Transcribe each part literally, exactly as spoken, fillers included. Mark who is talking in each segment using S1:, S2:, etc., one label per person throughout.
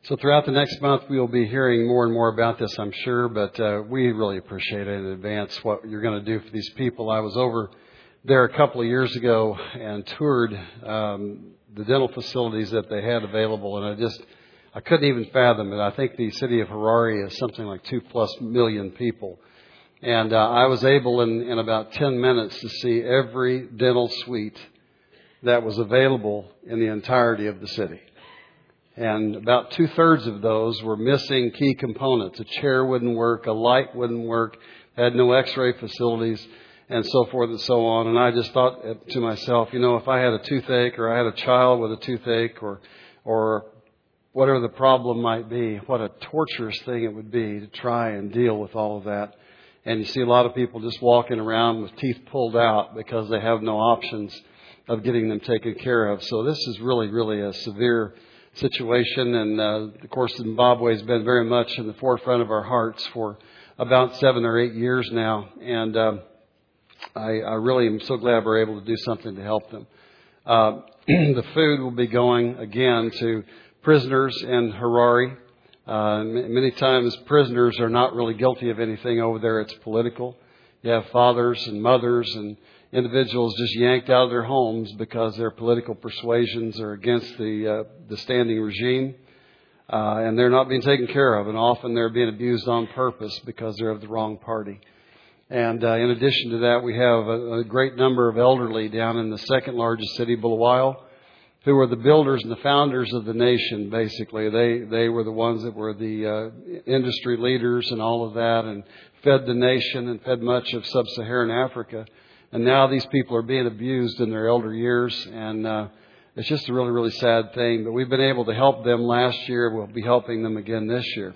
S1: So throughout the next month, we will be hearing more and more about this, I'm sure, but uh, we really appreciate it in advance what you're going to do for these people. I was over there a couple of years ago and toured um, the dental facilities that they had available, and I just, I couldn't even fathom it. I think the city of Harare is something like two plus million people. And uh, I was able in, in about ten minutes to see every dental suite that was available in the entirety of the city. And about two-thirds of those were missing key components. A chair wouldn't work, a light wouldn't work, had no x-ray facilities, and so forth and so on. And I just thought to myself, you know, if I had a toothache or I had a child with a toothache or or whatever the problem might be, what a torturous thing it would be to try and deal with all of that. And you see a lot of people just walking around with teeth pulled out because they have no options of getting them taken care of. So this is really, really a severe situation, and uh, of course Zimbabwe has been very much in the forefront of our hearts for about seven or eight years now, and uh, I, I really am so glad we're able to do something to help them. Uh, the food will be going again to prisoners in Harare. Uh, many times prisoners are not really guilty of anything over there. It's political. You have fathers and mothers and individuals just yanked out of their homes because their political persuasions are against the uh, the standing regime, uh, and they're not being taken care of, and often they're being abused on purpose because they're of the wrong party. And uh, in addition to that, we have a, a great number of elderly down in the second largest city, Bulawayo, who were the builders and the founders of the nation. Basically, they they were the ones that were the uh, industry leaders and all of that, and fed the nation and fed much of sub-Saharan Africa. And now these people are being abused in their elder years, and uh, it's just a really, really sad thing. But we've been able to help them last year. We'll be helping them again this year.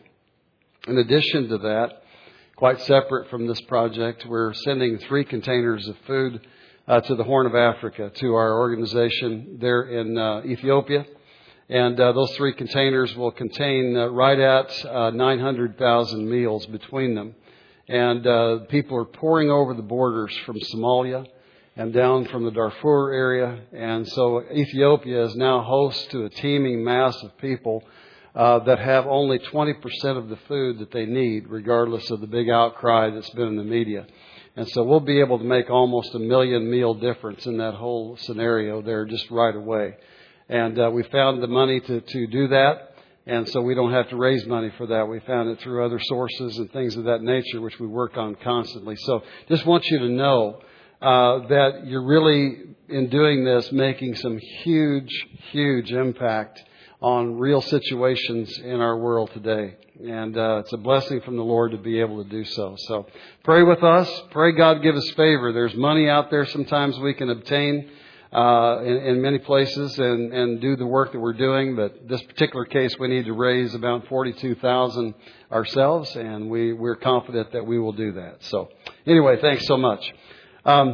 S1: In addition to that, quite separate from this project, we're sending three containers of food uh, to the Horn of Africa, to our organization there in uh, Ethiopia. And uh, those three containers will contain uh, right at uh, nine hundred thousand meals between them. And uh, people are pouring over the borders from Somalia and down from the Darfur area. And so Ethiopia is now host to a teeming mass of people uh, that have only twenty percent of the food that they need, regardless of the big outcry that's been in the media. And so we'll be able to make almost a million meal difference in that whole scenario there just right away. And uh, we found the money to, to do that. And so we don't have to raise money for that. We found it through other sources and things of that nature, which we work on constantly. So just want you to know uh, that you're really, in doing this, making some huge, huge impact on real situations in our world today. And uh, it's a blessing from the Lord to be able to do so. So pray with us. Pray God give us favor. There's money out there sometimes we can obtain Uh, in, in many places and, and do the work that we're doing. But this particular case, we need to raise about forty-two thousand ourselves, and we, we're confident that we will do that. So anyway, thanks so much. Um,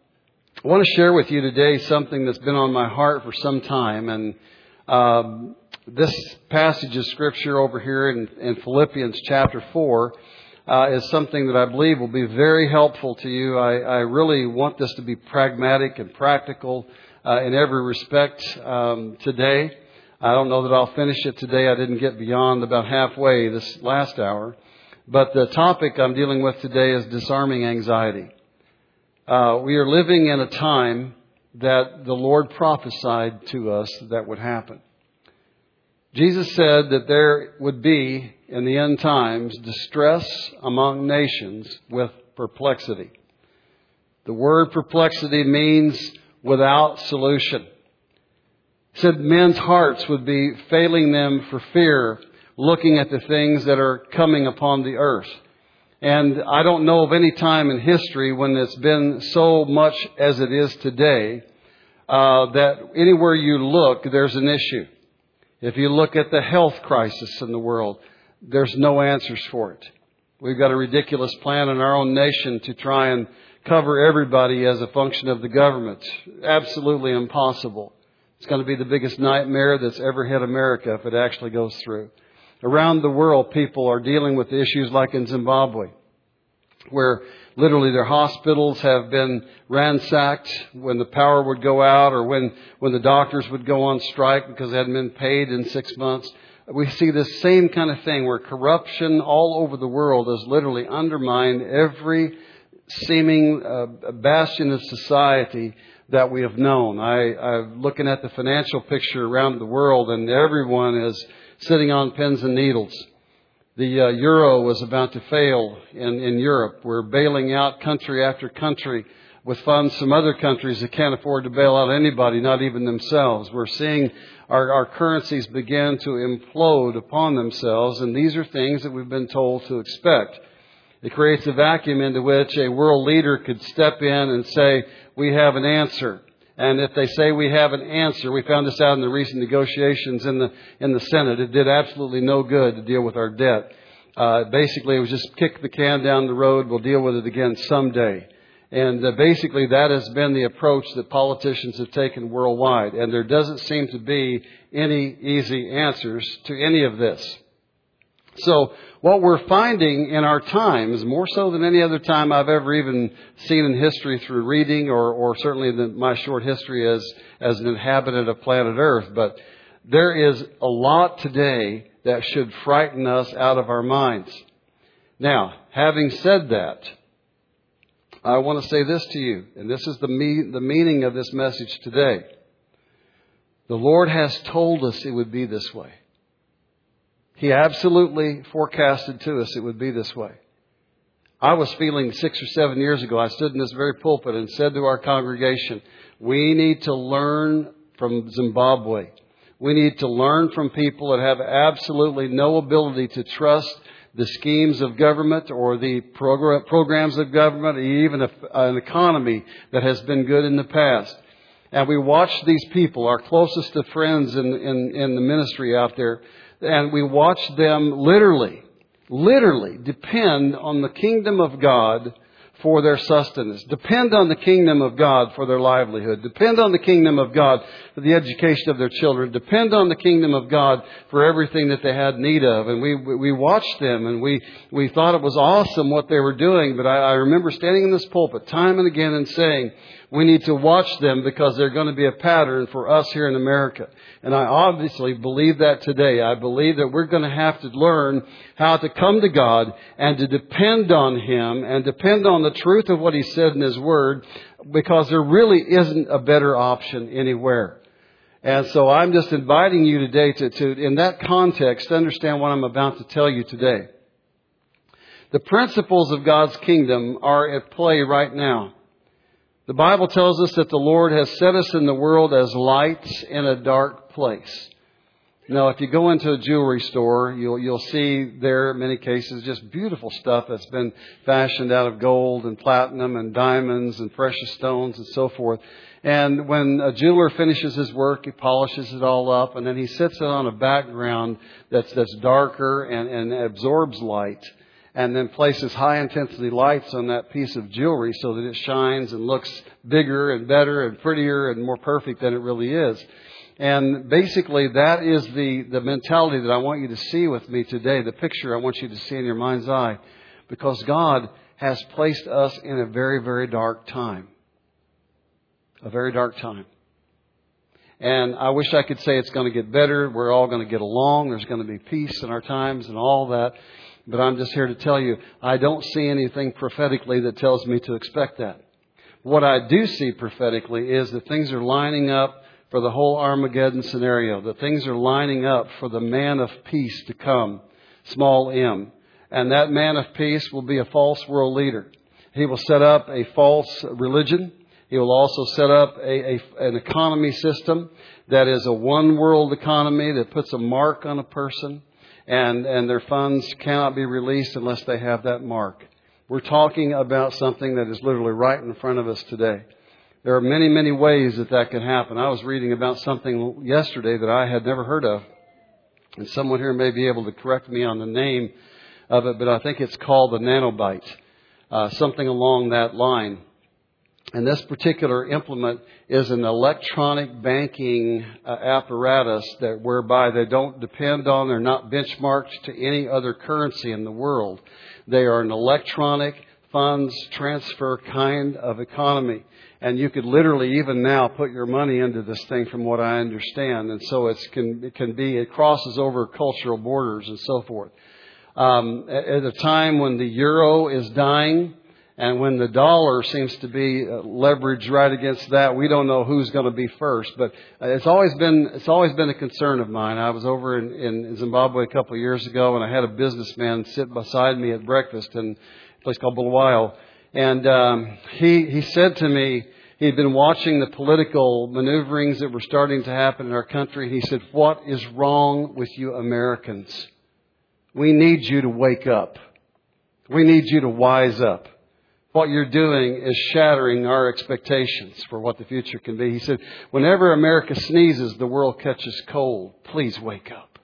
S1: I want to share with you today something that's been on my heart for some time. And um, this passage of Scripture over here in, in Philippians chapter four Uh, is something that I believe will be very helpful to you. I, I really want this to be pragmatic and practical uh, in every respect um, today. I don't know that I'll finish it today. I didn't get beyond about halfway this last hour. But the topic I'm dealing with today is disarming anxiety. Uh, we are living in a time that the Lord prophesied to us that would happen. Jesus said that there would be, in the end times, distress among nations with perplexity. The word perplexity means without solution. He said men's hearts would be failing them for fear, looking at the things that are coming upon the earth. And I don't know of any time in history when it's been so much as it is today, uh, that anywhere you look, there's an issue. If you look at the health crisis in the world, there's no answers for it. We've got a ridiculous plan in our own nation to try and cover everybody as a function of the government. Absolutely impossible. It's going to be the biggest nightmare that's ever hit America if it actually goes through. Around the world, people are dealing with issues like in Zimbabwe, where literally their hospitals have been ransacked when the power would go out, or when, when the doctors would go on strike because they hadn't been paid in six months. we see this same kind of thing where corruption all over the world has literally undermined every seeming uh, bastion of society that we have known. I, I'm looking at the financial picture around the world, and everyone is sitting on pins and needles. The uh, euro was about to fail in, in Europe. We're bailing out country after country with funds from other countries that can't afford to bail out anybody, not even themselves. We're seeing our, our currencies begin to implode upon themselves, and these are things that we've been told to expect. It creates a vacuum into which a world leader could step in and say, we have an answer. And if they say we have an answer, we found this out in the recent negotiations in the in the Senate. It did absolutely no good to deal with our debt. Uh, basically, it was just kick the can down the road. We'll deal with it again someday. And uh, basically, that has been the approach that politicians have taken worldwide. And there doesn't seem to be any easy answers to any of this. So what we're finding in our times, more so than any other time I've ever even seen in history through reading, or, or certainly in my short history as, as an inhabitant of planet Earth, but there is a lot today that should frighten us out of our minds. Now, having said that, I want to say this to you, and this is the me- the meaning of this message today. The Lord has told us it would be this way. He absolutely forecasted to us it would be this way. I was feeling six or seven years ago, I stood in this very pulpit and said to our congregation, we need to learn from Zimbabwe. We need to learn from people that have absolutely no ability to trust the schemes of government or the progr- programs of government, or even a, an economy that has been good in the past. And we watched these people, our closest of friends in, in, in the ministry out there, and we watched them literally, literally depend on the kingdom of God for their sustenance. Depend on the kingdom of God for their livelihood. Depend on the kingdom of God for the education of their children. Depend on the kingdom of God for everything that they had need of. And we we watched them, and we, we thought it was awesome what they were doing. But I, I remember standing in this pulpit time and again and saying, we need to watch them because they're going to be a pattern for us here in America. And I obviously believe that today. I believe that we're going to have to learn how to come to God and to depend on Him and depend on the truth of what He said in His Word, because there really isn't a better option anywhere. And so I'm just inviting you today to, to in that context, understand what I'm about to tell you today. The principles of God's kingdom are at play right now. The Bible tells us that the Lord has set us in the world as lights in a dark place. Now, if you go into a jewelry store, you'll you'll see there, in many cases, just beautiful stuff that's been fashioned out of gold and platinum and diamonds and precious stones and so forth. And when a jeweler finishes his work, he polishes it all up, and then he sits it on a background that's that's darker and, and absorbs light, and then places high-intensity lights on that piece of jewelry so that it shines and looks bigger and better and prettier and more perfect than it really is. And basically, that is the, the mentality that I want you to see with me today, the picture I want you to see in your mind's eye, because God has placed us in a very, very dark time. A very dark time. And I wish I could say it's going to get better. We're all going to get along. There's going to be peace in our times and all that. But I'm just here to tell you, I don't see anything prophetically that tells me to expect that. What I do see prophetically is that things are lining up for the whole Armageddon scenario. That things are lining up for the man of peace to come, small m. And that man of peace will be a false world leader. He will set up a false religion. He will also set up a, a, an economy system that is a one world economy that puts a mark on a person. And, and their funds cannot be released unless they have that mark. We're talking about something that is literally right in front of us today. There are many, many ways that that can happen. I was reading about something yesterday that I had never heard of. And someone here may be able to correct me on the name of it, but I think it's called the nanobite. Uh, something along that line. And this particular implement is an electronic banking uh, apparatus that whereby they don't depend on, they're not benchmarked to any other currency in the world. They are an electronic funds transfer kind of economy. And you could literally even now put your money into this thing from what I understand. And so it's can, it can be, it crosses over cultural borders and so forth. Um, at, at a time when the euro is dying and when the dollar seems to be leveraged right against that, we don't know who's going to be first. But it's always been, it's always been a concern of mine. I was over in, in Zimbabwe a couple of years ago and I had a businessman sit beside me at breakfast in a place called Bulawayo. And um, he he said to me, he'd been watching the political maneuverings that were starting to happen in our country. He said, "What is wrong with you Americans? We need you to wake up. We need you to wise up. What you're doing is shattering our expectations for what the future can be." He said, "Whenever America sneezes, the world catches cold. Please wake up."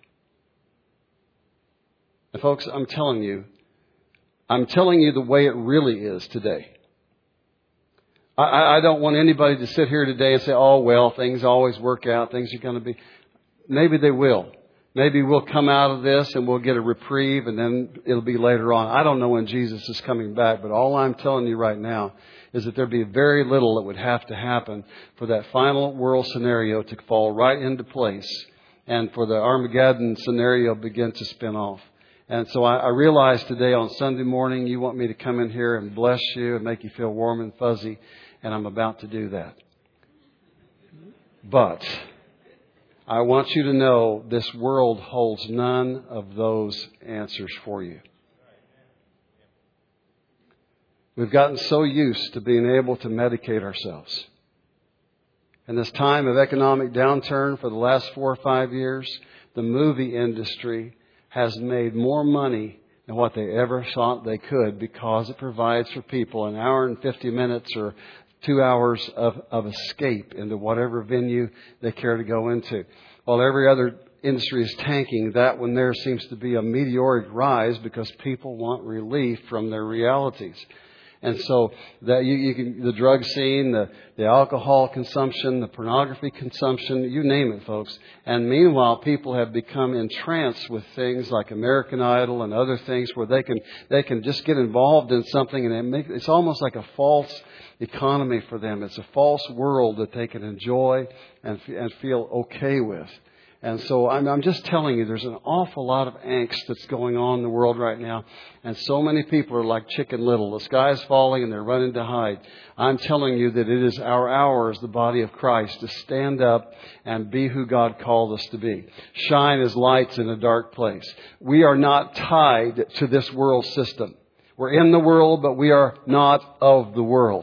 S1: And folks, I'm telling you, I'm telling you the way it really is today. I, I don't want anybody to sit here today and say, "Oh, well, things always work out. Things are going to be." Maybe they will. Maybe we'll come out of this and we'll get a reprieve and then it'll be later on. I don't know when Jesus is coming back, but all I'm telling you right now is that there'd be very little that would have to happen for that final world scenario to fall right into place and for the Armageddon scenario begin to spin off. And so I, I realize today on Sunday morning you want me to come in here and bless you and make you feel warm and fuzzy, and I'm about to do that. But I want you to know this world holds none of those answers for you. We've gotten so used to being able to medicate ourselves. In this time of economic downturn for the last four or five years, the movie industry has made more money than what they ever thought they could because it provides for people an hour and fifty minutes or two hours of, of escape into whatever venue they care to go into. While every other industry is tanking, that one there seems to be a meteoric rise because people want relief from their realities. And so that you, you can, the drug scene, the, the alcohol consumption, the pornography consumption, you name it, folks. And meanwhile, people have become entranced with things like American Idol and other things where they can they can just get involved in something and it make, it's almost like a false economy for them. It's a false world that they can enjoy and, and feel okay with. And so I'm, I'm just telling you, there's an awful lot of angst that's going on in the world right now. And so many people are like Chicken Little. The sky's falling and they're running to hide. I'm telling you that it is our hour as the body of Christ to stand up and be who God called us to be. Shine as lights in a dark place. We are not tied to this world system. We're in the world, but we are not of the world.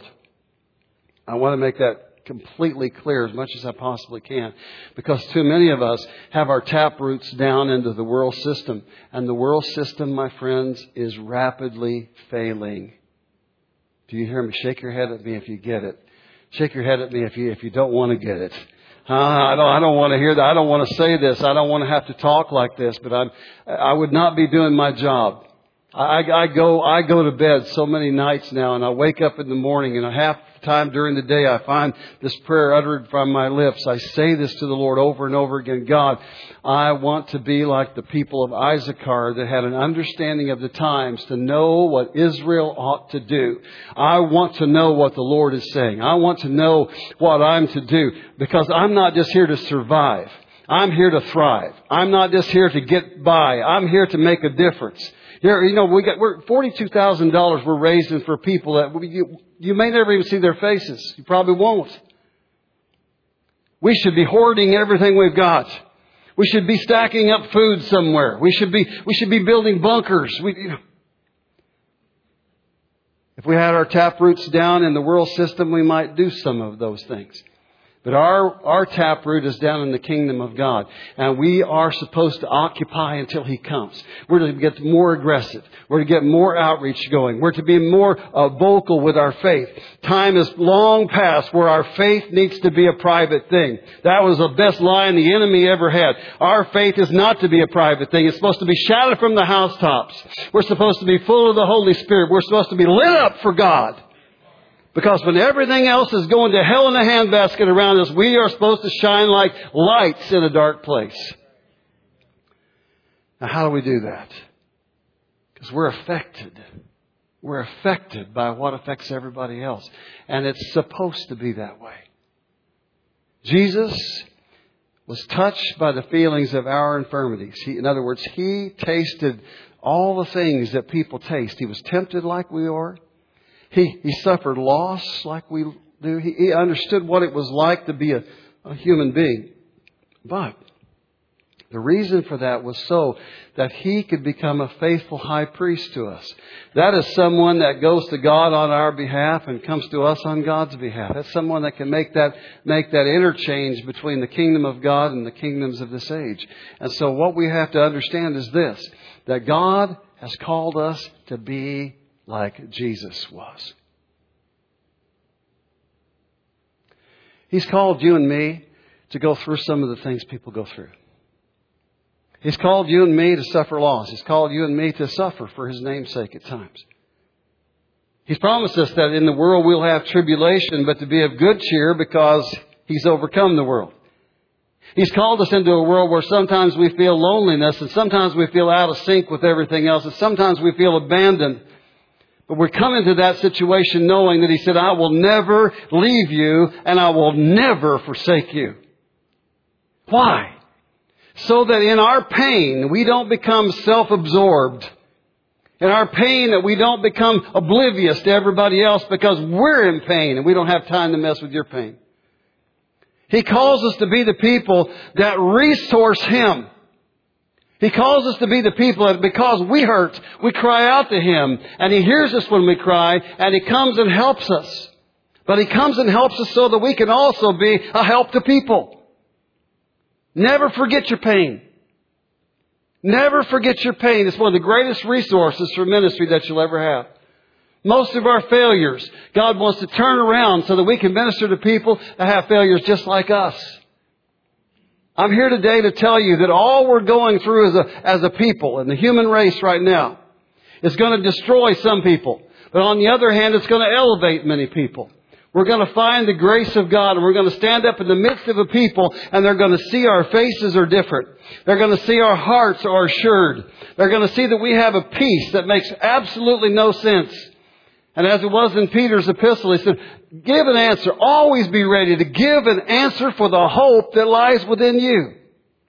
S1: I want to make that completely clear as much as I possibly can, because too many of us have our tap roots down into the world system, and the world system, my friends, is rapidly failing. Do you hear me? Shake your head at me if you get it. Shake your head at me if you if you don't want to get it. Uh, I don't I don't want to hear that. I don't want to say this. I don't want to have to talk like this, but I I would not be doing my job. I, I go I go to bed so many nights now, and I wake up in the morning, and a half time during the day I find this prayer uttered from my lips. I say this to the Lord over and over again. God, I want to be like the people of Issachar that had an understanding of the times to know what Israel ought to do. I want to know what the Lord is saying. I want to know what I'm to do, because I'm not just here to survive. I'm here to thrive. I'm not just here to get by. I'm here to make a difference. Here, you know, we got we're forty-two thousand dollars we're raising for people that we, you, you may never even see their faces. You probably won't. We should be hoarding everything we've got. We should be stacking up food somewhere. We should be we should be building bunkers. We, you know, if we had our tap roots down in the world system, we might do some of those things. But our, our taproot is down in the kingdom of God. And we are supposed to occupy until He comes. We're to get more aggressive. We're to get more outreach going. We're to be more uh, vocal with our faith. Time is long past where our faith needs to be a private thing. That was the best line the enemy ever had. Our faith is not to be a private thing. It's supposed to be shouted from the housetops. We're supposed to be full of the Holy Spirit. We're supposed to be lit up for God. Because when everything else is going to hell in a handbasket around us, we are supposed to shine like lights in a dark place. Now, how do we do that? Because we're affected. we're affected by what affects everybody else. And it's supposed to be that way. Jesus was touched by the feelings of our infirmities. He, in other words, He tasted all the things that people taste. He was tempted like we are. He, he suffered loss like we do. He, he understood what it was like to be a, a human being. But the reason for that was so that He could become a faithful high priest to us. That is someone that goes to God on our behalf and comes to us on God's behalf. That's someone that can make that, make that interchange between the kingdom of God and the kingdoms of this age. And so what we have to understand is this, that God has called us to be like Jesus was. He's called you and me to go through some of the things people go through. He's called you and me to suffer loss. He's called you and me to suffer for His name's sake at times. He's promised us that in the world we'll have tribulation, but to be of good cheer because He's overcome the world. He's called us into a world where sometimes we feel loneliness and sometimes we feel out of sync with everything else and sometimes we feel abandoned. But we're coming to that situation knowing that He said, I will never leave you and I will never forsake you. Why? So that in our pain, we don't become self-absorbed. In our pain, that we don't become oblivious to everybody else because we're in pain and we don't have time to mess with your pain. He calls us to be the people that resource Him. He calls us to be the people that because we hurt, we cry out to Him. And He hears us when we cry and He comes and helps us. But He comes and helps us so that we can also be a help to people. Never forget your pain. Never forget your pain. It's one of the greatest resources for ministry that you'll ever have. Most of our failures, God wants to turn around so that we can minister to people that have failures just like us. I'm here today to tell you that all we're going through as a, as a people and the human race right now is going to destroy some people. But on the other hand, it's going to elevate many people. We're going to find the grace of God and we're going to stand up in the midst of a people and they're going to see our faces are different. They're going to see our hearts are assured. They're going to see that we have a peace that makes absolutely no sense. And as it was in Peter's epistle, he said, give an answer. Always be ready to give an answer for the hope that lies within you.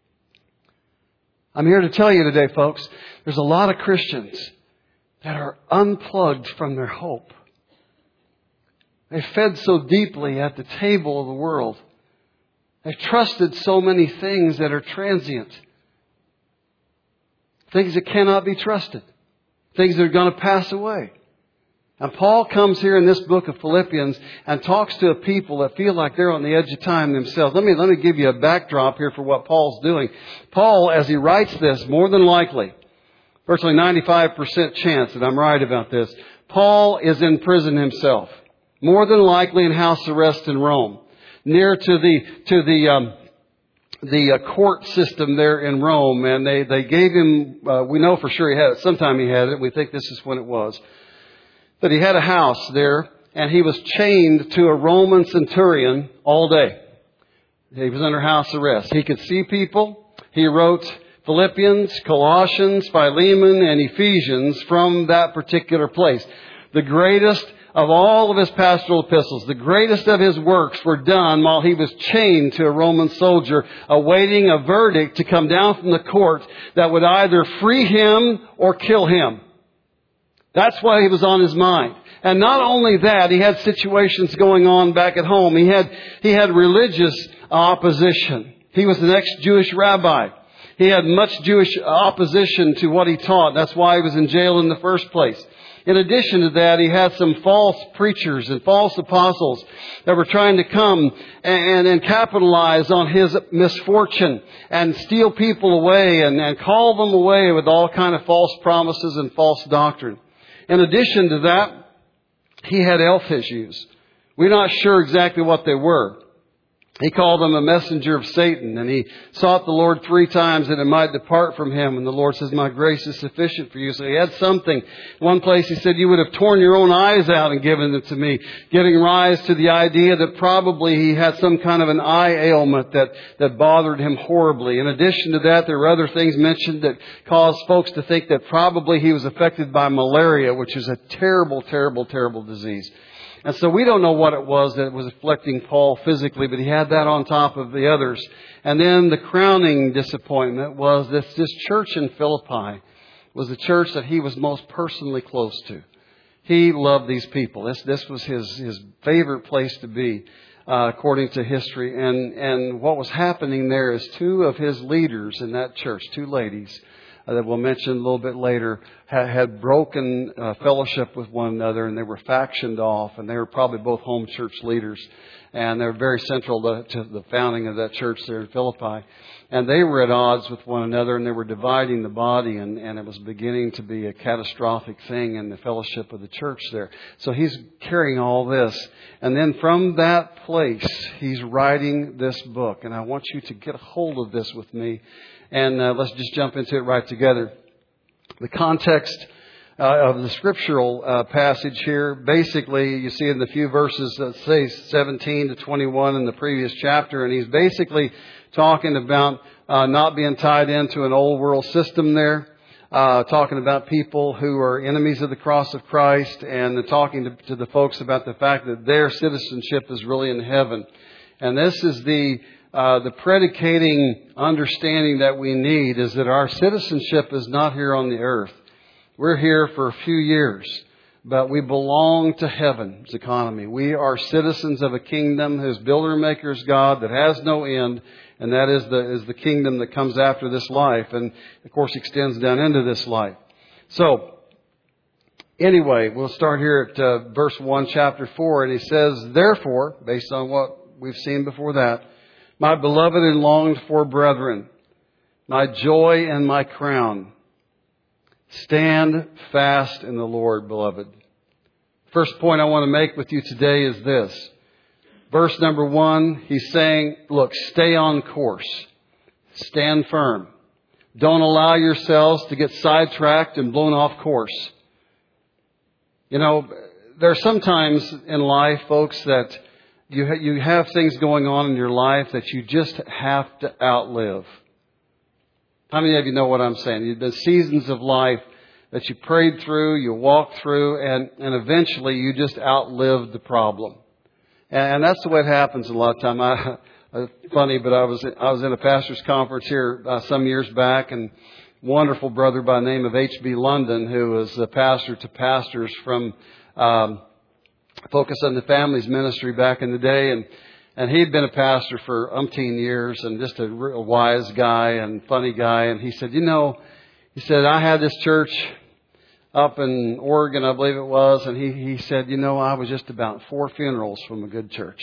S1: I'm here to tell you today, folks, there's a lot of Christians that are unplugged from their hope. They fed so deeply at the table of the world. They've trusted so many things that are transient. Things that cannot be trusted. Things that are going to pass away. And Paul comes here in this book of Philippians and talks to a people that feel like they're on the edge of time themselves. Let me, let me give you a backdrop here for what Paul's doing. Paul, as he writes this, more than likely, virtually ninety-five percent chance that I'm right about this, Paul is in prison himself. More than likely in house arrest in Rome, near to the to the um, the uh, court system there in Rome, and they they gave him. Uh, we know for sure he had it. Sometime he had it. We think this is when it was. But he had a house there, and he was chained to a Roman centurion all day. He was under house arrest. He could see people. He wrote Philippians, Colossians, Philemon, and Ephesians from that particular place. The greatest of all of his pastoral epistles, the greatest of his works were done while he was chained to a Roman soldier, awaiting a verdict to come down from the court that would either free him or kill him. That's why he was on his mind. And not only that, he had situations going on back at home. He had, he had religious opposition. He was an ex-Jewish rabbi. He had much Jewish opposition to what he taught. That's why he was in jail in the first place. In addition to that, he had some false preachers and false apostles that were trying to come and, and capitalize on his misfortune and steal people away and, and call them away with all kind of false promises and false doctrine. In addition to that, he had health issues. We're not sure exactly what they were. He called him a messenger of Satan, and he sought the Lord three times that it might depart from him. And the Lord says, my grace is sufficient for you. So he had something. One place he said, you would have torn your own eyes out and given them to me, giving rise to the idea that probably he had some kind of an eye ailment that, that bothered him horribly. In addition to that, there were other things mentioned that caused folks to think that probably he was affected by malaria, which is a terrible, terrible, terrible disease. And so we don't know what it was that was afflicting Paul physically, but he had that on top of the others. And then the crowning disappointment was this, this church in Philippi was the church that he was most personally close to. He loved these people. This, this was his, his favorite place to be, uh, according to history. And, and what was happening there is two of his leaders in that church, two ladies, that we'll mention a little bit later, had, had broken uh, fellowship with one another, and they were factioned off, and they were probably both home church leaders, and they were very central to, to the founding of that church there in Philippi. And they were at odds with one another, and they were dividing the body, and, and it was beginning to be a catastrophic thing in the fellowship of the church there. So he's carrying all this. And then from that place, he's writing this book. And I want you to get a hold of this with me. And uh, let's just jump into it right together. The context uh, of the scriptural uh, passage here, basically, you see in the few verses that say seventeen to twenty-one in the previous chapter, and he's basically talking about uh, not being tied into an old world system there, uh, talking about people who are enemies of the cross of Christ, and talking to, to the folks about the fact that their citizenship is really in heaven. And this is the Uh, the predicating understanding that we need is that our citizenship is not here on the earth. We're here for a few years, but we belong to heaven's economy. We are citizens of a kingdom whose builder and maker is God, that has no end, and that is the, is the kingdom that comes after this life, and of course extends down into this life. So, anyway, we'll start here at uh, verse one, chapter four, and he says, therefore, based on what we've seen before that, my beloved and longed for brethren, my joy and my crown, stand fast in the Lord, beloved. First point I want to make with you today is this. Verse number one, he's saying, look, stay on course. Stand firm. Don't allow yourselves to get sidetracked and blown off course. You know, there are some times in life, folks, that You ha- you have things going on in your life that you just have to outlive. How many of you know what I'm saying? The seasons of life that you prayed through, you walked through, and, and eventually you just outlived the problem. And, and that's the way it happens a lot of time. I, uh, funny, but I was I was in a pastor's conference here uh, some years back, and wonderful brother by the name of H B London, who was the pastor to pastors from Um, Focus on the Families Ministry back in the day, and and he'd been a pastor for umpteen years, and just a real wise guy and funny guy. And he said, you know, he said, I had this church up in Oregon, I believe it was, and he he said, you know, I was just about four funerals from a good church.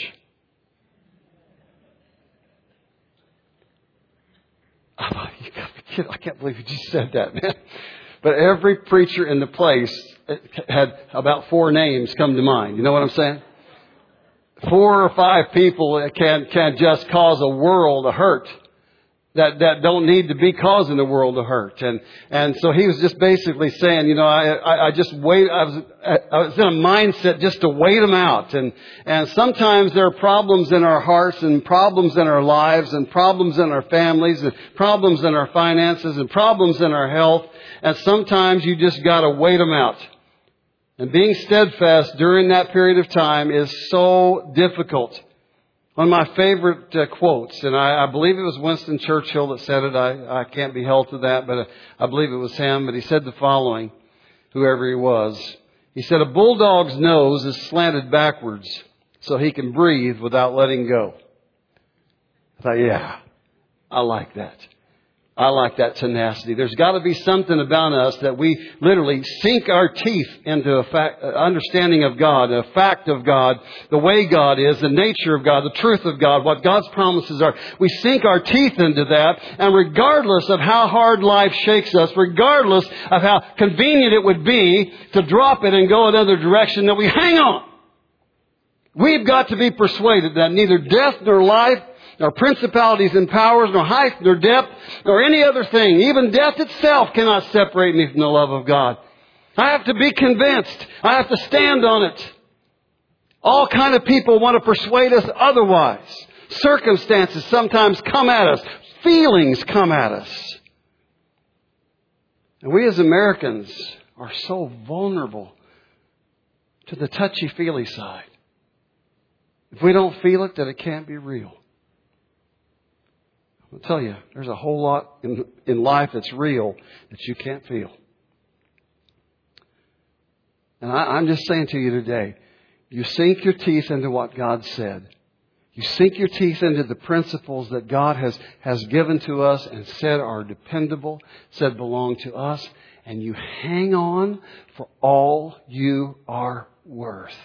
S1: I thought, you got to be kidding! I can't believe you just said that, man. But every preacher in the place had about four names come to mind. You know what I'm saying? Four or five people can can just cause a world of hurt that that don't need to be causing the world of hurt. And and so he was just basically saying, you know, I I, I just wait. I was I was in a mindset just to wait them out. And and sometimes there are problems in our hearts, and problems in our lives, and problems in our families, and problems in our finances, and problems in our health. And sometimes you just got to wait them out. And being steadfast during that period of time is so difficult. One of my favorite uh, quotes, and I, I believe it was Winston Churchill that said it. I, I can't be held to that, but I believe it was him. But he said the following, whoever he was. He said, a bulldog's nose is slanted backwards so he can breathe without letting go. I thought, yeah, I like that. I like that tenacity. There's got to be something about us that we literally sink our teeth into a fact, understanding of God, a fact of God, the way God is, the nature of God, the truth of God, what God's promises are. We sink our teeth into that, and regardless of how hard life shakes us, regardless of how convenient it would be to drop it and go another direction, that we hang on. We've got to be persuaded that neither death nor life, nor principalities and powers, nor height nor depth, nor any other thing, even death itself, cannot separate me from the love of God. I have to be convinced. I have to stand on it. All kind of people want to persuade us otherwise. Circumstances sometimes come at us. Feelings come at us. And we as Americans are so vulnerable to the touchy-feely side. If we don't feel it, then it can't be real. I'll tell you, there's a whole lot in, in life that's real that you can't feel. And I, I'm just saying to you today, you sink your teeth into what God said. You sink your teeth into the principles that God has, has given to us and said are dependable, said belong to us, and you hang on for all you are worth.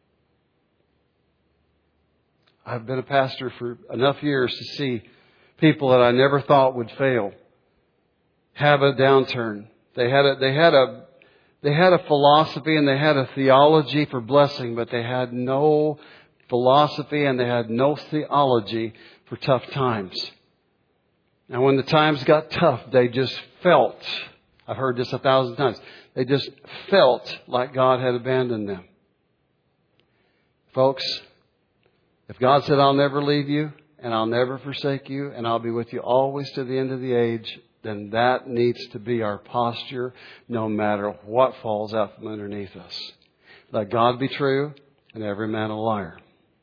S1: I've been a pastor for enough years to see people that I never thought would fail have a downturn. They had a, they had a, they had a philosophy and they had a theology for blessing, but they had no philosophy and they had no theology for tough times. And when the times got tough, they just felt, I've heard this a thousand times, they just felt like God had abandoned them. Folks, if God said, I'll never leave you and I'll never forsake you and I'll be with you always to the end of the age, then that needs to be our posture no matter what falls out from underneath us. Let God be true and every man a liar.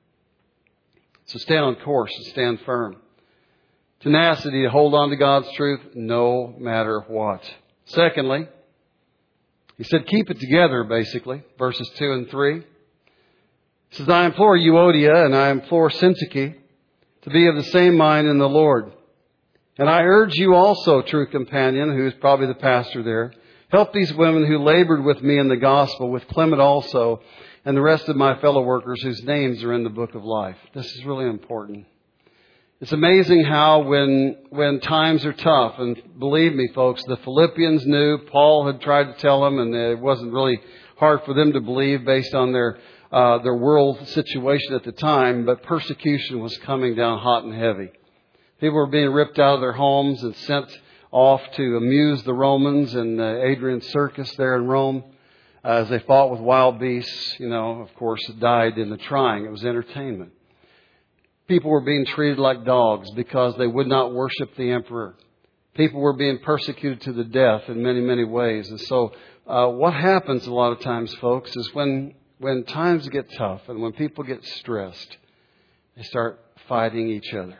S1: So stand on course and stand firm. Tenacity to hold on to God's truth no matter what. Secondly, he said keep it together, basically, verses two and three. He says, I implore Euodia and I implore Syntyche to be of the same mind in the Lord. And I urge you also, true companion, who is probably the pastor there, help these women who labored with me in the gospel, with Clement also, and the rest of my fellow workers whose names are in the book of life. This is really important. It's amazing how when when times are tough, and believe me, folks, the Philippians knew, Paul had tried to tell them, and it wasn't really hard for them to believe based on their uh, their world situation at the time, but persecution was coming down hot and heavy. People were being ripped out of their homes and sent off to amuse the Romans in the Adrian Circus there in Rome. Uh, as they fought with wild beasts, you know, of course, died in the trying. It was entertainment. People were being treated like dogs because they would not worship the emperor. People were being persecuted to the death in many, many ways. And so uh, what happens a lot of times, folks, is when, when times get tough and when people get stressed, they start fighting each other.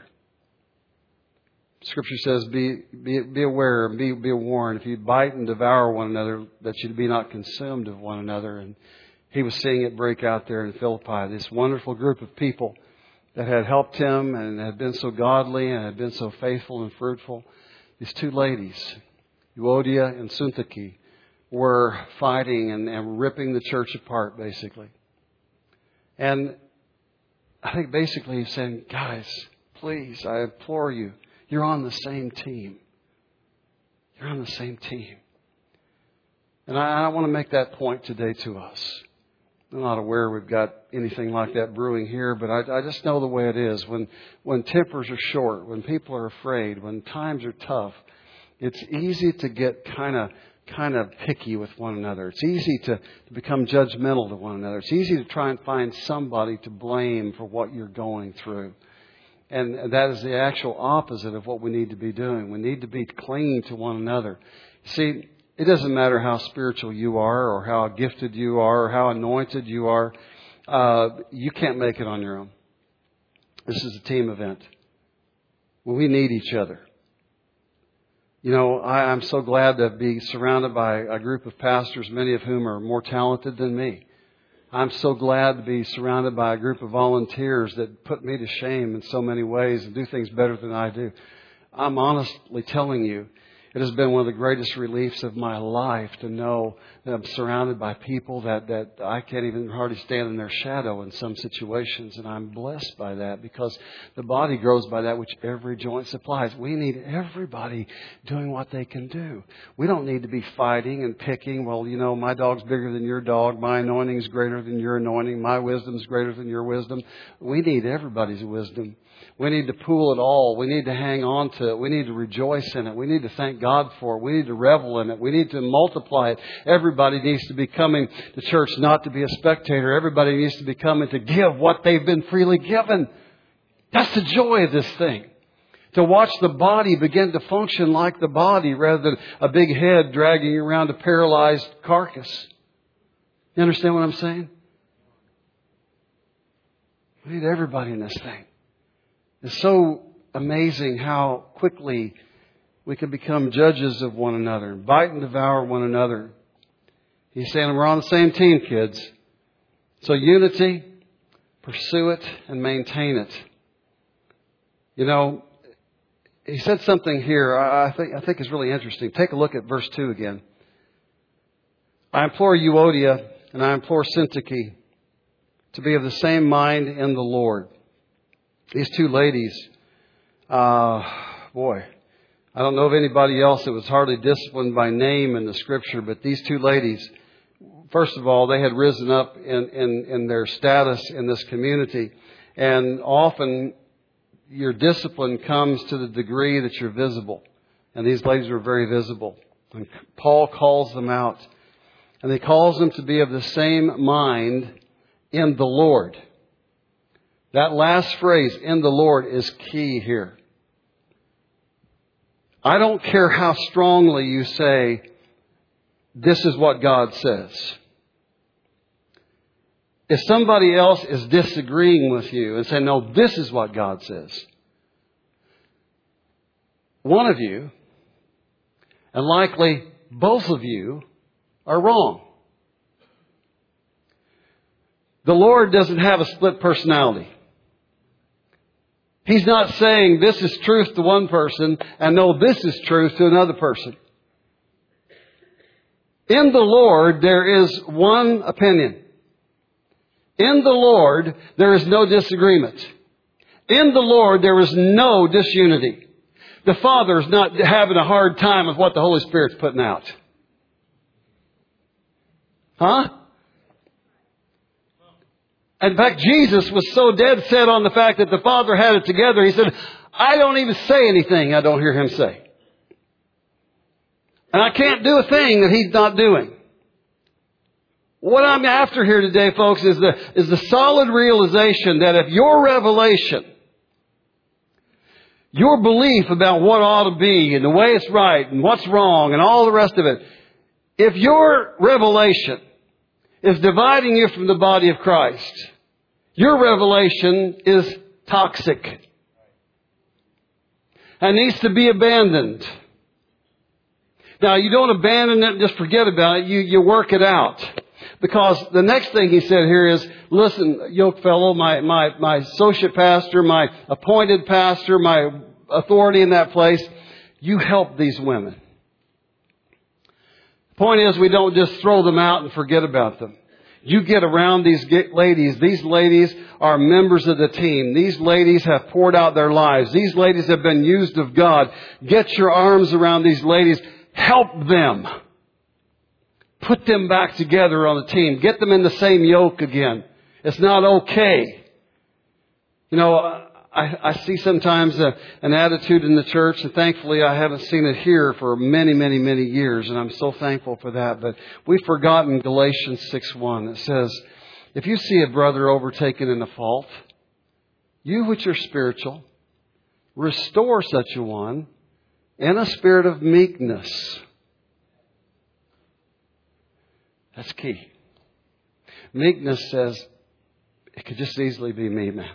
S1: Scripture says, be, be, be aware and be, be warned. If you bite and devour one another, that you be not consumed of one another. And he was seeing it break out there in Philippi. This wonderful group of people that had helped him and had been so godly and had been so faithful and fruitful. These two ladies, Euodia and Syntyche, were fighting and, and ripping the church apart, basically. And I think basically he's saying, guys, please, I implore you, you're on the same team. You're on the same team. And I, I want to make that point today to us. I'm not aware we've got anything like that brewing here, but I, I just know the way it is. When when tempers are short, when people are afraid, when times are tough, it's easy to get kind of kind of picky with one another. It's easy to, to become judgmental to one another. It's easy to try and find somebody to blame for what you're going through. And that is the actual opposite of what we need to be doing. We need to be clinging to one another. See, it doesn't matter how spiritual you are or how gifted you are or how anointed you are. Uh, you can't make it on your own. This is a team event. Well, we need each other. You know, I, I'm so glad to be surrounded by a group of pastors, many of whom are more talented than me. I'm so glad to be surrounded by a group of volunteers that put me to shame in so many ways and do things better than I do. I'm honestly telling you, It has been one of the greatest reliefs of my life to know that I'm surrounded by people that, that I can't even hardly stand in their shadow in some situations. And I'm blessed by that because the body grows by that which every joint supplies. We need everybody doing what they can do. We don't need to be fighting and picking. Well, you know, my dog's bigger than your dog. My anointing is greater than your anointing. My wisdom is greater than your wisdom. We need everybody's wisdom. We need to pool it all. We need to hang on to it. We need to rejoice in it. We need to thank God for it. We need to revel in it. We need to multiply it. Everybody needs to be coming to church not to be a spectator. Everybody needs to be coming to give what they've been freely given. That's the joy of this thing. To watch the body begin to function like the body rather than a big head dragging around a paralyzed carcass. You understand what I'm saying? We need everybody in this thing. It's so amazing how quickly we can become judges of one another, bite and devour one another. He's saying we're on the same team, kids. So unity, pursue it, and maintain it. You know, he said something here I think I think is really interesting. Take a look at verse two again. I implore Euodia and I implore Syntyche to be of the same mind in the Lord. These two ladies, uh, boy, I don't know of anybody else that was hardly disciplined by name in the Scripture, but these two ladies, first of all, they had risen up in, in, in their status in this community. And often your discipline comes to the degree that you're visible. And these ladies were very visible. And Paul calls them out. And he calls them to be of the same mind in the Lord. That last phrase, in the Lord, is key here. I don't care how strongly you say, this is what God says. If somebody else is disagreeing with you and saying, no, this is what God says, one of you, and likely both of you, are wrong. The Lord doesn't have a split personality. He's not saying this is truth to one person and no, this is truth to another person. In the Lord, there is one opinion. In the Lord, there is no disagreement. In the Lord, there is no disunity. The Father is not having a hard time with what the Holy Spirit's putting out. Huh? In fact, Jesus was so dead set on the fact that the Father had it together. He said, I don't even say anything I don't hear Him say. And I can't do a thing that He's not doing. What I'm after here today, folks, is the, is the solid realization that if your revelation, your belief about what ought to be and the way it's right and what's wrong and all the rest of it, if your revelation is dividing you from the body of Christ, your revelation is toxic and needs to be abandoned. Now, you don't abandon it and just forget about it. You, you work it out. Because the next thing he said here is, listen, yoke fellow, my, my, my associate pastor, my appointed pastor, my authority in that place, you help these women. The point is, we don't just throw them out and forget about them. You get around these ladies. These ladies are members of the team. These ladies have poured out their lives. These ladies have been used of God. Get your arms around these ladies. Help them. Put them back together on the team. Get them in the same yoke again. It's not okay. You know, I, I see sometimes a, an attitude in the church, and thankfully I haven't seen it here for many, many, many years, and I'm so thankful for that. But we've forgotten Galatians six one. It says, if you see a brother overtaken in a fault, you which are spiritual, restore such a one in a spirit of meekness. That's key. Meekness says, it could just easily be me, man.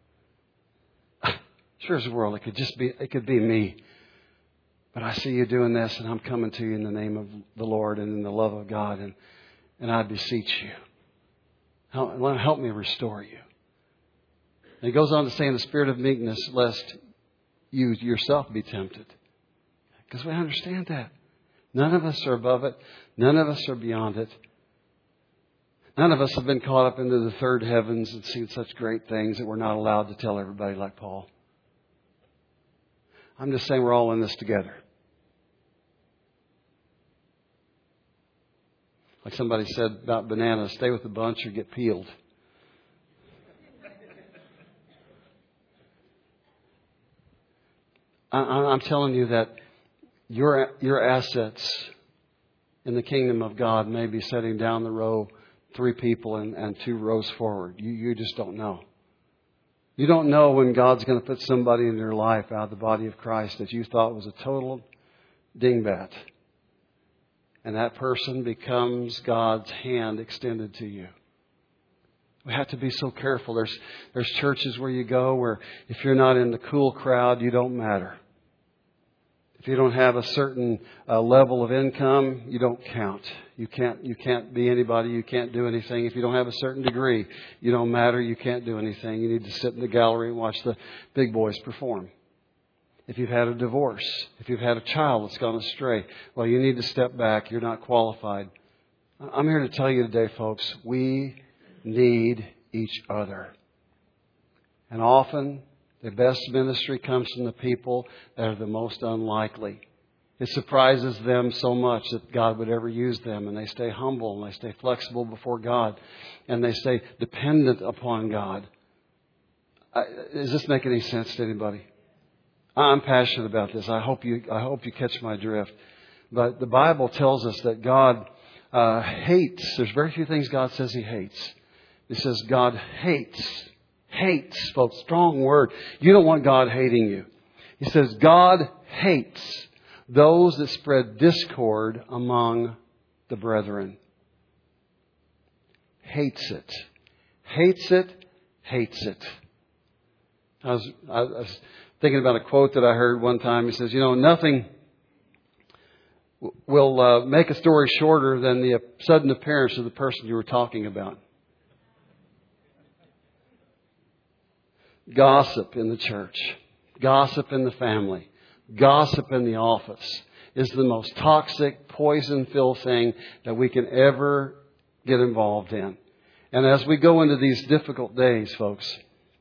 S1: Sure as the world, it could just be, it could be me. But I see you doing this, and I'm coming to you in the name of the Lord and in the love of God, and, and I beseech you. Help, help me restore you. And he goes on to say, in the spirit of meekness, lest you yourself be tempted. Because we understand that. None of us are above it. None of us are beyond it. None of us have been caught up into the third heavens and seen such great things that we're not allowed to tell everybody like Paul. I'm just saying we're all in this together. Like somebody said about bananas, stay with the bunch or get peeled. I'm telling you that your your assets in the kingdom of God may be setting down the row three people and, and two rows forward. You you just don't know. You don't know when God's going to put somebody in your life out of the body of Christ that you thought was a total dingbat. And that person becomes God's hand extended to you. We have to be so careful. There's there's churches where you go where if you're not in the cool crowd, you don't matter. If you don't have a certain uh, level of income, you don't count. You can't you can't be anybody. You can't do anything. If you don't have a certain degree, you don't matter. You can't do anything. You need to sit in the gallery and watch the big boys perform. If you've had a divorce, if you've had a child that's gone astray, well, you need to step back. You're not qualified. I'm here to tell you today, folks, we need each other. And often, the best ministry comes from the people that are the most unlikely. It surprises them so much that God would ever use them. And they stay humble and they stay flexible before God. And they stay dependent upon God. I, does this make any sense to anybody? I'm passionate about this. I hope you, I hope you catch my drift. But the Bible tells us that God uh, hates. There's very few things God says He hates. He says God hates. Hates, folks. Strong word. You don't want God hating you. He says God hates those that spread discord among the brethren. Hates it. Hates it. Hates it. I was, I was thinking about a quote that I heard one time. He says, you know, nothing will uh, make a story shorter than the sudden appearance of the person you were talking about. Gossip in the church, gossip in the family, gossip in the office is the most toxic, poison-filled thing that we can ever get involved in. And as we go into these difficult days, folks,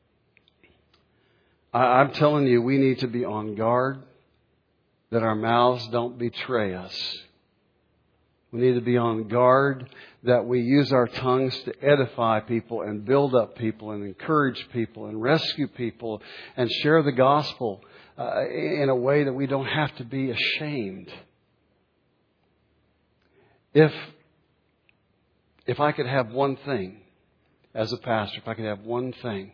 S1: I'm telling you, we need to be on guard that our mouths don't betray us. We need to be on guard that we use our tongues to edify people and build up people and encourage people and rescue people and share the gospel uh, in a way that we don't have to be ashamed. If, if I could have one thing as a pastor, if I could have one thing,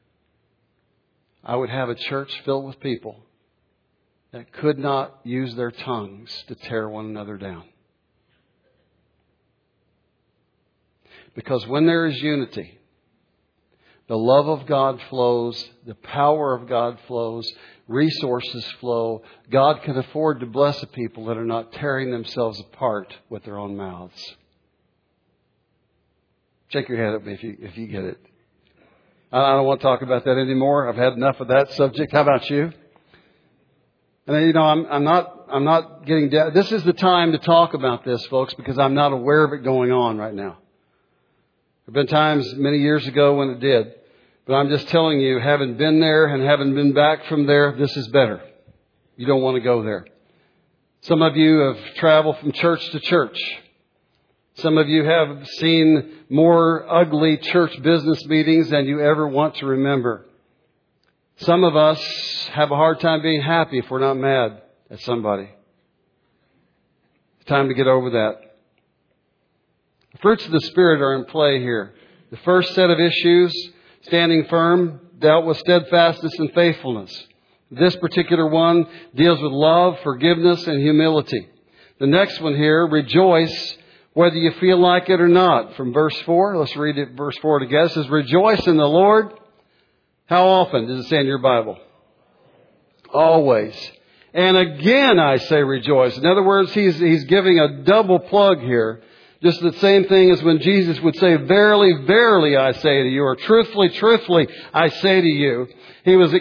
S1: I would have a church filled with people that could not use their tongues to tear one another down. Because when there is unity, the love of God flows, the power of God flows, resources flow. God can afford to bless the people that are not tearing themselves apart with their own mouths. Shake your head at me if you, if you get it. I don't want to talk about that anymore. I've had enough of that subject. How about you? And you know, I'm, I'm not, I'm not getting down. This is the time to talk about this, folks, because I'm not aware of it going on right now. There have been times many years ago when it did. But I'm just telling you, having been there and having been back from there, this is better. You don't want to go there. Some of you have traveled from church to church. Some of you have seen more ugly church business meetings than you ever want to remember. Some of us have a hard time being happy if we're not mad at somebody. It's time to get over that. The fruits of the Spirit are in play here. The first set of issues, standing firm, dealt with steadfastness and faithfulness. This particular one deals with love, forgiveness, and humility. The next one here, rejoice whether you feel like it or not. From verse four, let's read it, verse four together. It says, rejoice in the Lord. How often does it say in your Bible? Always. And again I say rejoice. In other words, he's, he's giving a double plug here. Just the same thing as when Jesus would say, verily, verily, I say to you, or truthfully, truthfully, I say to you. He was ex-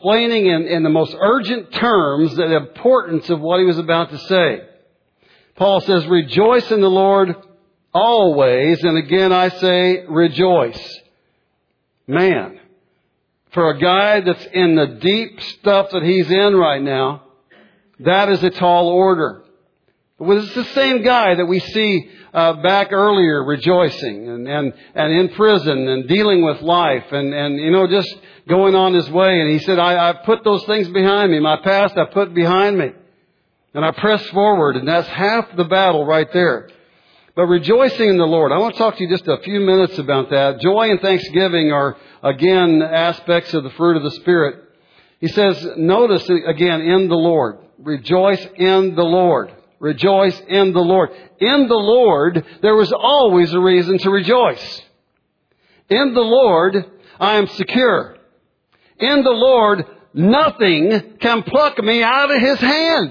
S1: explaining in, in the most urgent terms the importance of what he was about to say. Paul says, rejoice in the Lord always. And again, I say, rejoice. Man, for a guy that's in the deep stuff that he's in right now, that is a tall order. Well, it's the same guy that we see uh, back earlier rejoicing and, and, and in prison and dealing with life and, and, you know, just going on his way. And he said, I, I put those things behind me. My past I put behind me. And I press forward. And that's half the battle right there. But rejoicing in the Lord. I want to talk to you just a few minutes about that. Joy and thanksgiving are, again, aspects of the fruit of the Spirit. He says, notice again, in the Lord. Rejoice in the Lord. Rejoice in the Lord. In the Lord, there was always a reason to rejoice. In the Lord, I am secure. In the Lord, nothing can pluck me out of His hand.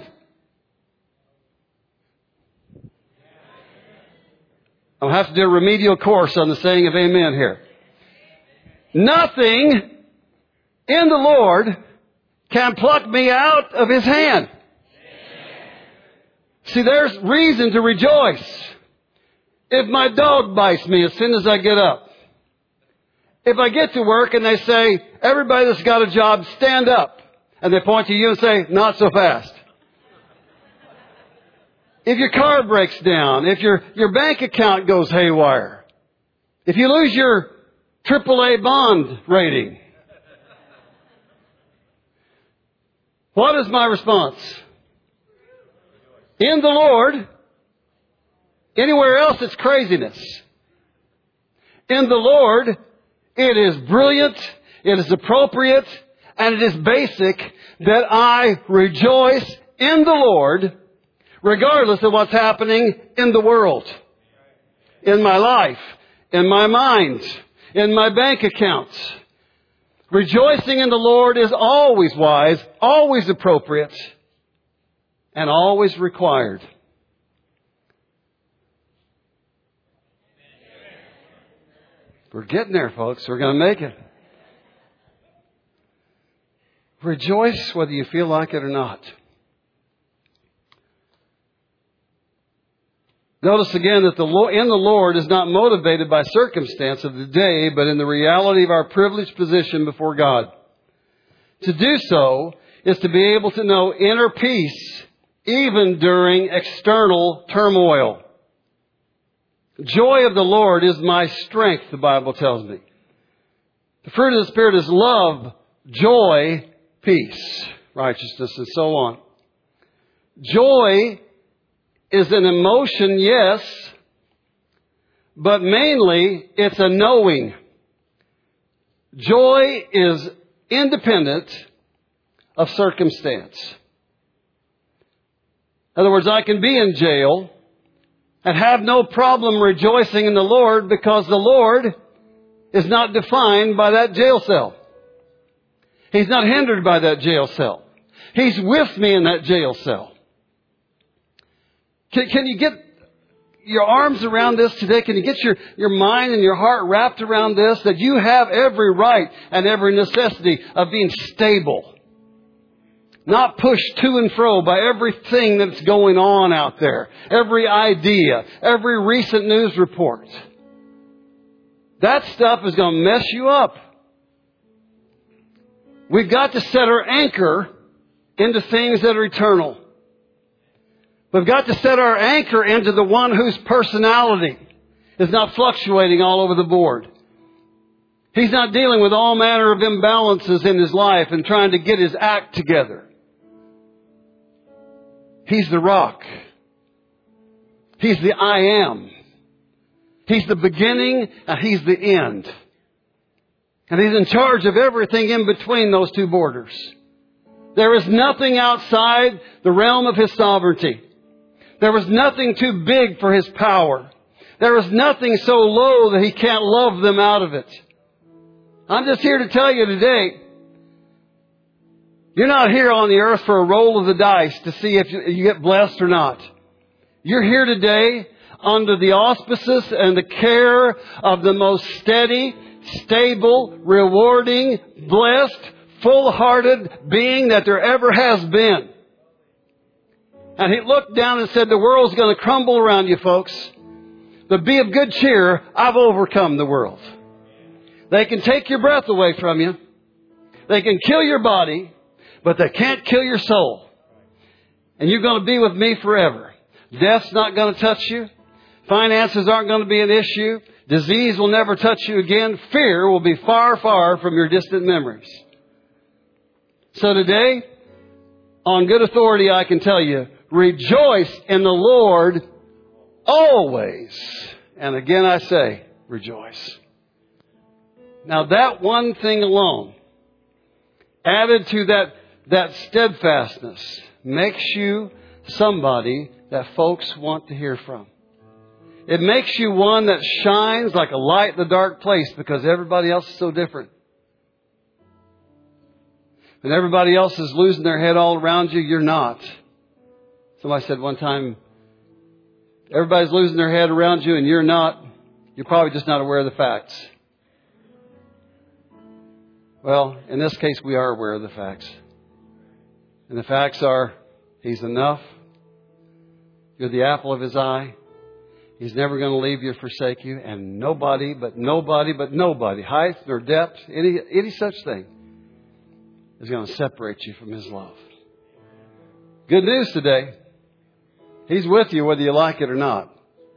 S1: I'll have to do a remedial course on the saying of amen here. Nothing in the Lord can pluck me out of His hand. See, there's reason to rejoice. If my dog bites me as soon as I get up. If I get to work and they say, everybody that's got a job, stand up. And they point to you and say, not so fast. If your car breaks down, if your, your bank account goes haywire, if you lose your triple A bond rating, what is my response? In the Lord, anywhere else it's craziness. In the Lord, it is brilliant, it is appropriate, and it is basic that I rejoice in the Lord regardless of what's happening in the world, in my life, in my mind, in my bank accounts. Rejoicing in the Lord is always wise, always appropriate, and always required. We're getting there, folks. We're going to make it. Rejoice whether you feel like it or not. Notice again that the in the Lord is not motivated by circumstance of the day, but in the reality of our privileged position before God. To do so is to be able to know inner peace even during external turmoil. Joy of the Lord is my strength, the Bible tells me. The fruit of the Spirit is love, joy, peace, righteousness, and so on. Joy is an emotion, yes, but mainly it's a knowing. Joy is independent of circumstance. In other words, I can be in jail and have no problem rejoicing in the Lord because the Lord is not defined by that jail cell. He's not hindered by that jail cell. He's with me in that jail cell. Can, can you get your arms around this today? Can you get your, your mind and your heart wrapped around this? That you have every right and every necessity of being stable. Not pushed to and fro by everything that's going on out there. Every idea. Every recent news report. That stuff is going to mess you up. We've got to set our anchor into things that are eternal. We've got to set our anchor into the one whose personality is not fluctuating all over the board. He's not dealing with all manner of imbalances in his life and trying to get his act together. He's the rock. He's the I am. He's the beginning and He's the end. And He's in charge of everything in between those two borders. There is nothing outside the realm of His sovereignty. There is nothing too big for His power. There is nothing so low that He can't love them out of it. I'm just here to tell you today, you're not here on the earth for a roll of the dice to see if you get blessed or not. You're here today under the auspices and the care of the most steady, stable, rewarding, blessed, full-hearted being that there ever has been. And he looked down and said, the world's going to crumble around you, folks. But be of good cheer. I've overcome the world. They can take your breath away from you. They can kill your body, but they can't kill your soul. And you're going to be with me forever. Death's not going to touch you. Finances aren't going to be an issue. Disease will never touch you again. Fear will be far, far from your distant memories. So today, on good authority, I can tell you, rejoice in the Lord always. And again, I say, rejoice. Now that one thing alone, added to that, that steadfastness, makes you somebody that folks want to hear from. It makes you one that shines like a light in the dark place because everybody else is so different. When everybody else is losing their head all around you, you're not. Somebody said one time, everybody's losing their head around you and you're not. You're probably just not aware of the facts. Well, in this case, we are aware of the facts. And the facts are, He's enough. You're the apple of His eye. He's never going to leave you or forsake you. And nobody, but nobody, but nobody, height or depth, any, any such thing, is going to separate you from His love. Good news today. He's with you whether you like it or not.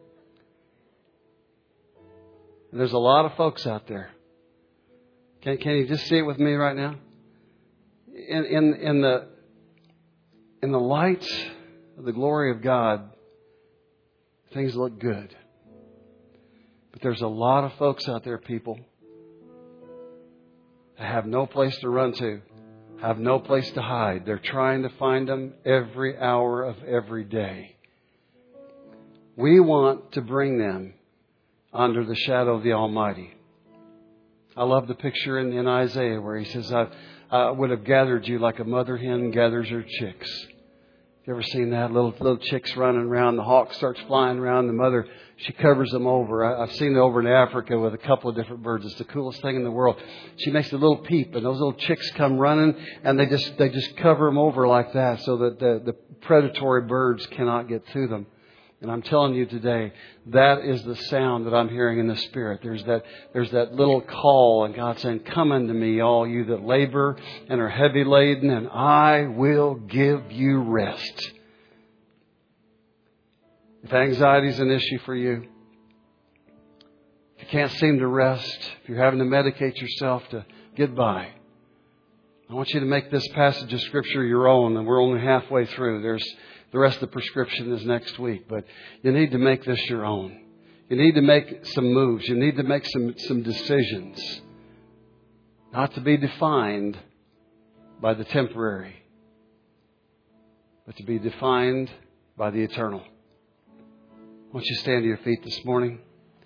S1: And there's a lot of folks out there. Can, can you just see it with me right now? In, in, in the, in the light of the glory of God, things look good. But there's a lot of folks out there, people, that have no place to run to, have no place to hide. They're trying to find them every hour of every day. We want to bring them under the shadow of the Almighty. I love the picture in, in Isaiah where he says, I, I would have gathered you like a mother hen gathers her chicks. You ever seen that? Little little chicks running around. The hawk starts flying around. The mother, she covers them over. I, I've seen it over in Africa with a couple of different birds. It's the coolest thing in the world. She makes a little peep, and those little chicks come running, and they just they just cover them over like that so that the, the predatory birds cannot get to them. And I'm telling you today, that is the sound that I'm hearing in the Spirit. There's that, there's that little call, and God saying, come unto me, all you that labor and are heavy laden, and I will give you rest. If anxiety is an issue for you, if you can't seem to rest, if you're having to medicate yourself to get by, I want you to make this passage of Scripture your own, and we're only halfway through. There's The rest of the prescription is next week. But you need to make this your own. You need to make some moves. You need to make some, some decisions. Not to be defined by the temporary, but to be defined by the eternal. Why don't you stand to your feet this morning?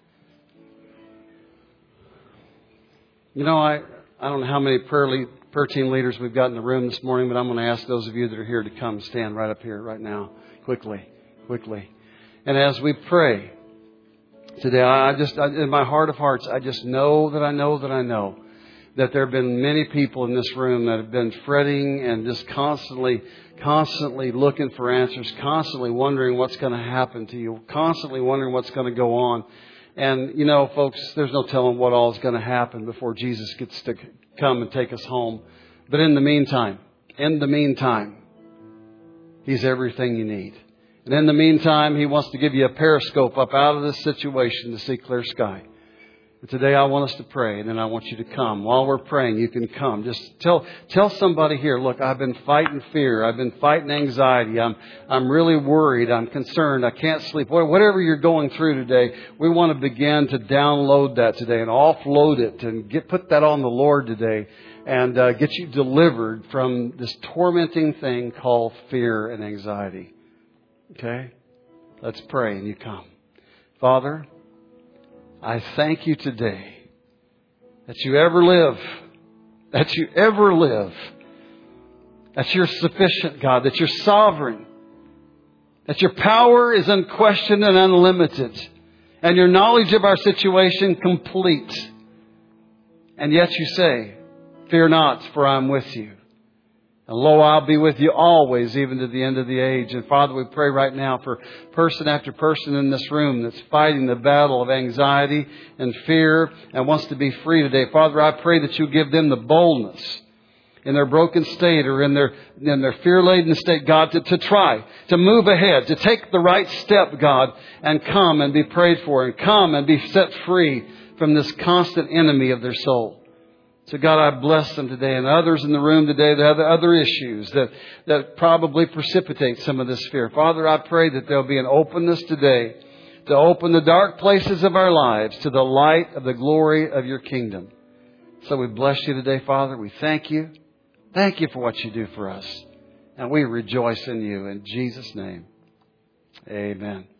S1: You know, I, I don't know how many prayer lead, prayer team leaders we've got in the room this morning, but I'm going to ask those of you that are here to come stand right up here right now. Quickly, quickly. And as we pray today, I just, I, in my heart of hearts, I just know that I know that I know that there have been many people in this room that have been fretting and just constantly, constantly looking for answers, constantly wondering what's going to happen to you, constantly wondering what's going to go on. And, you know, folks, there's no telling what all is going to happen before Jesus gets to come and take us home. But in the meantime, in the meantime, He's everything you need. And in the meantime, He wants to give you a periscope up out of this situation to see clear sky. But today I want us to pray, and then I want you to come. While we're praying, you can come. Just tell tell somebody here, look, I've been fighting fear. I've been fighting anxiety. I'm I'm really worried. I'm concerned. I can't sleep. Whatever you're going through today, we want to begin to download that today and offload it and get put that on the Lord today and uh, get you delivered from this tormenting thing called fear and anxiety. Okay? Let's pray and you come. Father, I thank you today that you ever live, that you ever live, that you're sufficient, God, that you're sovereign, that your power is unquestioned and unlimited, and your knowledge of our situation complete. And yet you say, Fear not, for I am with you. And lo, I'll be with you always, even to the end of the age. And Father, we pray right now for person after person in this room that's fighting the battle of anxiety and fear and wants to be free today. Father, I pray that you give them the boldness in their broken state or in their in their fear-laden state, God, to, to try, to move ahead, to take the right step, God, and come and be prayed for and come and be set free from this constant enemy of their soul. So God, I bless them today, and others in the room today that have other issues that, that probably precipitate some of this fear. Father, I pray that there'll be an openness today to open the dark places of our lives to the light of the glory of your kingdom. So we bless you today, Father. We thank you. Thank you for what you do for us. And we rejoice in you. In Jesus' name, amen.